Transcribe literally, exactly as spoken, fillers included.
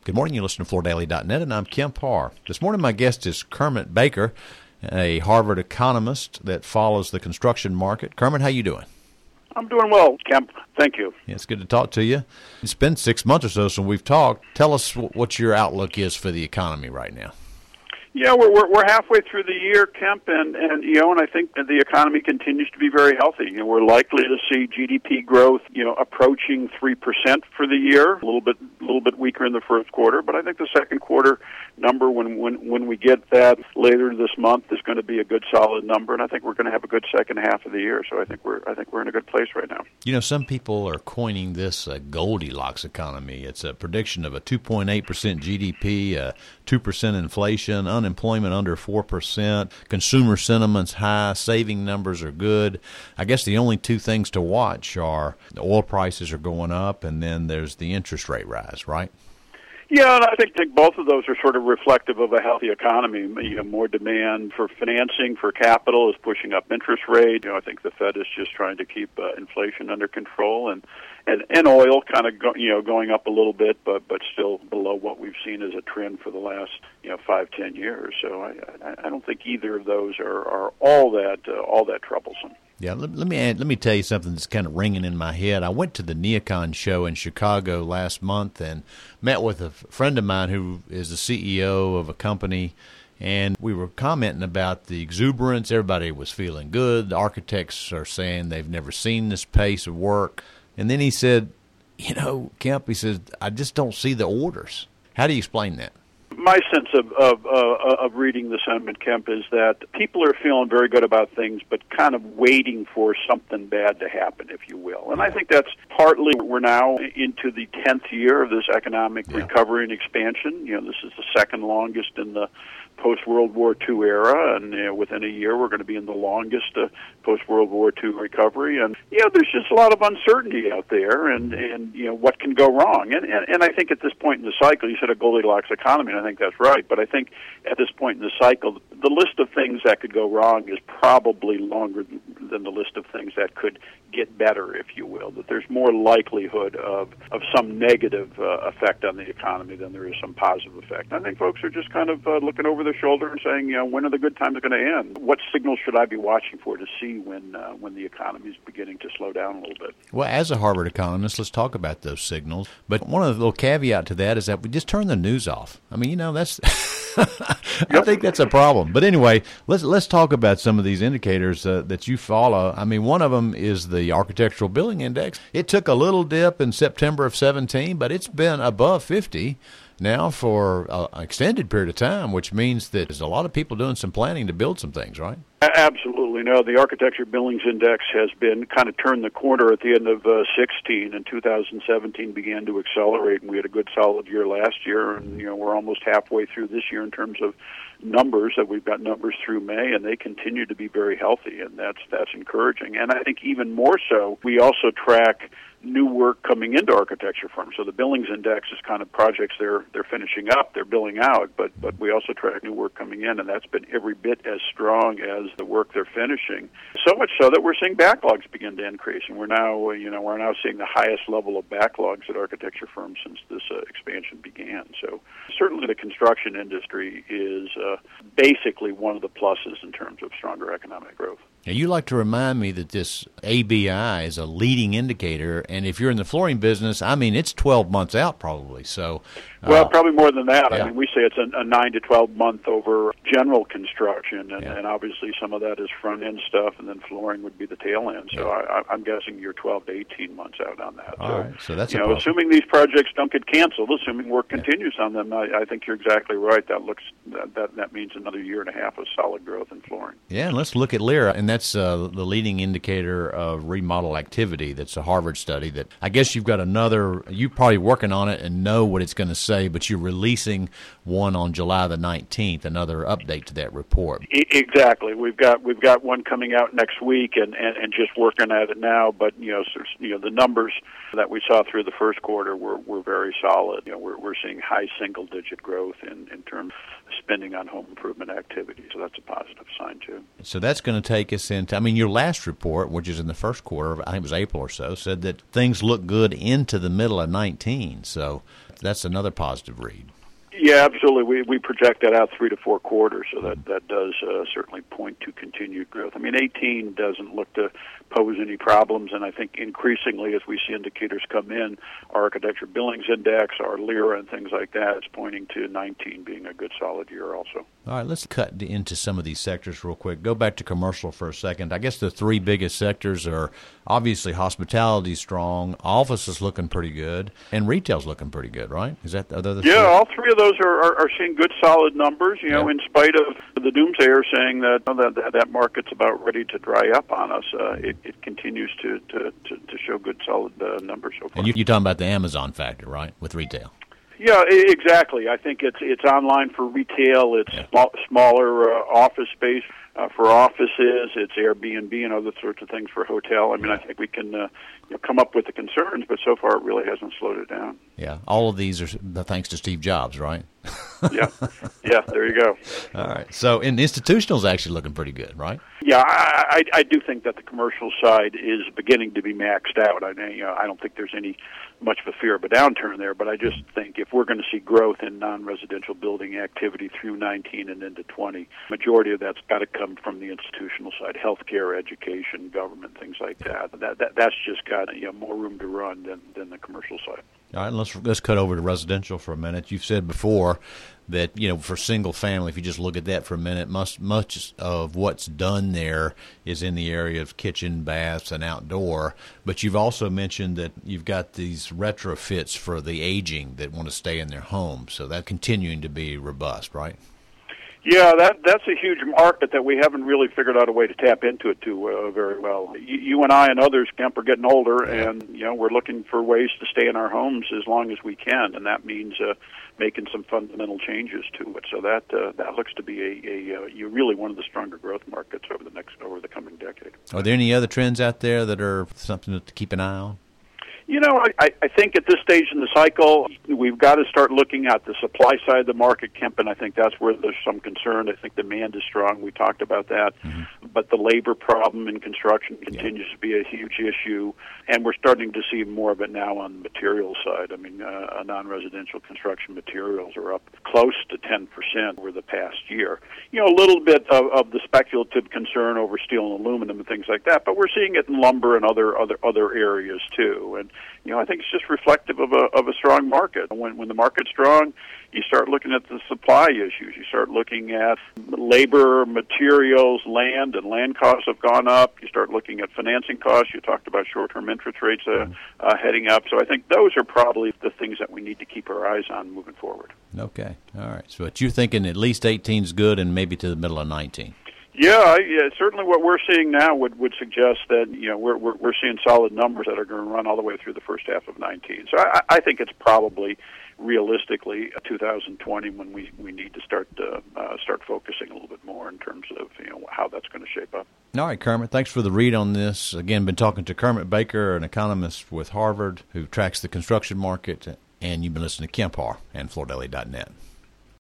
Good morning. You listen to Florida Daily dot net, and I'm Kim Parr. This morning, my guest is Kermit Baker, a Harvard economist that follows the construction market. Kermit, how you doing? I'm doing well, Kemp. Thank you. Yeah, it's good to talk to you. It's been six months or so since we've talked. Tell us what your outlook is for the economy right now. Yeah, we're we're, we're halfway through the year, Kemp, and, and you know, and I think that the economy continues to be very healthy. You know, we're likely to see G D P growth, you know, approaching three percent for the year. A little bit, a little bit weaker in the first quarter, but I think the second quarter number, when when when we get that later this month, is going to be a good, solid number, and I think we're going to have a good second half of the year. So I think we're I think we're in a good place right now. You know, some people are coining this a Goldilocks economy. It's a prediction of a two point eight percent G D P, a two percent inflation, unemployment under four percent, consumer sentiment's high, saving numbers are good. I guess the only two things to watch are the oil prices are going up, and then there's the interest rate rise, right? Yeah, and I think, think both of those are sort of reflective of a healthy economy. You know, more demand for financing, for capital is pushing up interest rate. You know, I think the Fed is just trying to keep uh, inflation under control, and and, and oil kind of go, you know going up a little bit, but but still below what we've seen as a trend for the last you know five ten years. So I I, I don't think either of those are, are all that uh, all that troublesome. Yeah, let, let me add, let me tell you something that's kind of ringing in my head. I went to the Neocon show in Chicago last month and met with a friend of mine who is the C E O of a company, and we were commenting about the exuberance. Everybody was feeling good. The architects are saying they've never seen this pace of work. And then he said, you know, Kemp, he says, I just don't see the orders. How do you explain that? My sense of of, uh, of reading the sentiment, Kemp, is that people are feeling very good about things, but kind of waiting for something bad to happen, if you will. And I think that's partly we're now into the tenth year of this economic yeah. recovery and expansion. You know, this is the second longest in the post-World War Two era, and you know, within a year we're going to be in the longest uh, post-World War Two recovery. And you know, there's just a lot of uncertainty out there, and, and you know, what can go wrong. And, and and I think at this point in the cycle, you said a Goldilocks economy, and I think that's right. But I think at this point in the cycle, the list of things that could go wrong is probably longer than the list of things that could get better, if you will. That there's more likelihood of of some negative uh, effect on the economy than there is some positive effect. And I think folks are just kind of uh, looking over their shoulder and saying, you know, when are the good times going to end? What signals should I be watching for to see when uh, when the economy is beginning to slow down a little bit? Well, as a Harvard economist, let's talk about those signals. But one of the little caveat to that is that we just turn the news off. I mean, you know, that's I think that's a problem. But anyway, let's let's talk about some of these indicators uh, that you follow. I mean, one of them is the Architectural Billing Index. It took a little dip in September of seventeen, but it's been above fifty now for an extended period of time, which means that there's a lot of people doing some planning to build some things, right? Absolutely. No, the Architecture Billings Index has been kind of turned the corner at the end of uh, sixteen, and two thousand seventeen began to accelerate, and we had a good solid year last year, and you know we're almost halfway through this year in terms of numbers. That we've got numbers through May, and they continue to be very healthy, and that's that's encouraging. And I think even more so, we also track new work coming into architecture firms. So the Billings Index is kind of projects they're they're finishing up, they're billing out, but but we also track new work coming in, and that's been every bit as strong as the work they're finishing. So much so that we're seeing backlogs begin to increase, and we're now you know we're now seeing the highest level of backlogs at architecture firms since this uh, expansion began. So certainly the construction industry is uh, basically one of the pluses in terms of stronger economic growth. Now, you like to remind me that this A B I is a leading indicator, and if you're in the flooring business, I mean, it's twelve months out probably. So, uh, well, probably more than that. Yeah. I mean, we say it's a, a nine to twelve month over general construction, and, yeah. and obviously some of that is front end stuff, and then flooring would be the tail end. So yeah. I, I'm guessing you're twelve to eighteen months out on that. All so, right. So that's you a know, problem. assuming these projects don't get canceled, assuming work Yeah. continues on them, I, I think you're exactly right. That looks that, that that means another year and a half of solid growth in flooring. Yeah, and let's look at L I R A, and that's uh, the leading indicator of remodel activity. That's a Harvard study that I guess you've got another, you're probably working on it and know what it's going to say, but you're releasing one on July the nineteenth, another update to that report. E- exactly. We've got we've got one coming out next week, and, and, and just working at it now. But you know, so, you know, the numbers that we saw through the first quarter were, were very solid. You know, we're we're seeing high single digit growth in, in terms of spending on home improvement activity. So that's a positive sign too. So that's going to take us into, I mean, your last report, which is in the first quarter, I think it was April or so, said that things look good into the middle of nineteen. So That's another positive read. Yeah, absolutely. We we project that out three to four quarters, so that that does uh, certainly point to continued growth. I mean, eighteen doesn't look to pose any problems, and I think increasingly as we see indicators come in, our Architecture Billings Index, our LIRA, and things like that, it's pointing to nineteen being a good solid year also. All right, let's cut into some of these sectors real quick. Go back to commercial for a second. I guess the three biggest sectors are obviously hospitality strong, office is looking pretty good, and retail's looking pretty good, right? Is that are the yeah? three? All three of those are, are, are seeing good, solid numbers. You know, yeah. in spite of the doomsayers saying that that, that that market's about ready to dry up on us, uh, it, it continues to, to, to, to show good, solid uh, numbers so far. And you, you're talking about the Amazon factor, right, with retail? Yeah, exactly. I think it's it's online for retail. It's yeah. small, smaller uh, office space uh, for offices. It's Airbnb and other sorts of things for hotel. I mean, I think we can uh, you know, come up with the concerns, but so far it really hasn't slowed it down. Yeah, all of these are thanks to Steve Jobs, right? yeah, yeah. There you go. All right. So, and institutional is actually looking pretty good, right? Yeah, I, I, I do think that the commercial side is beginning to be maxed out. I mean, you know, I don't think there's any much of a fear of a downturn there, but I just think if we're going to see growth in non-residential building activity through nineteen and into twenty, majority of that's got to come from the institutional side, healthcare, education, government, things like that. That, that that's just got, you know, more room to run than than the commercial side. All right, let's let's cut over to residential for a minute. You've said before that, you know, for single family, if you just look at that for a minute, much much of what's done there is in the area of kitchen, baths, and outdoor. But you've also mentioned that you've got these retrofits for the aging that want to stay in their home. So that's continuing to be robust, right? Yeah, that that's a huge market that we haven't really figured out a way to tap into it too uh, very well. You, you and I and others, Kemp, are getting older, yeah. and you know we're looking for ways to stay in our homes as long as we can, and that means uh, making some fundamental changes to it. So that uh, that looks to be a, a uh, you really one of the stronger growth markets over the next over the coming decade. Are there any other trends out there that are something to keep an eye on? You know, I, I think at this stage in the cycle, we've got to start looking at the supply side of the market, Kemp, and I think that's where there's some concern. I think demand is strong. We talked about that. Mm-hmm. But the labor problem in construction continues yeah. to be a huge issue, and we're starting to see more of it now on the materials side. I mean, uh, non-residential construction materials are up close to ten percent over the past year. You know, a little bit of, of the speculative concern over steel and aluminum and things like that, but we're seeing it in lumber and other other other areas too. And you know, I think it's just reflective of a of a strong market. When when the market's strong, you start looking at the supply issues. You start looking at labor, materials, land, and land costs have gone up. You start looking at financing costs. You talked about short-term interest rates uh, uh, heading up. So I think those are probably the things that we need to keep our eyes on moving forward. Okay, all right. So what you're thinking, at least eighteen is good, and maybe to the middle of nineteen. Yeah, yeah, certainly what we're seeing now would, would suggest that, you know, we're, we're we're seeing solid numbers that are going to run all the way through the first half of nineteen. So I, I think it's probably realistically two thousand twenty when we, we need to start uh, uh, start focusing a little bit more in terms of, you know, how that's going to shape up. All right, Kermit, thanks for the read on this. Again, been talking to Kermit Baker, an economist with Harvard who tracks the construction market, and you've been listening to Kemp Harr and Florida Daily dot net.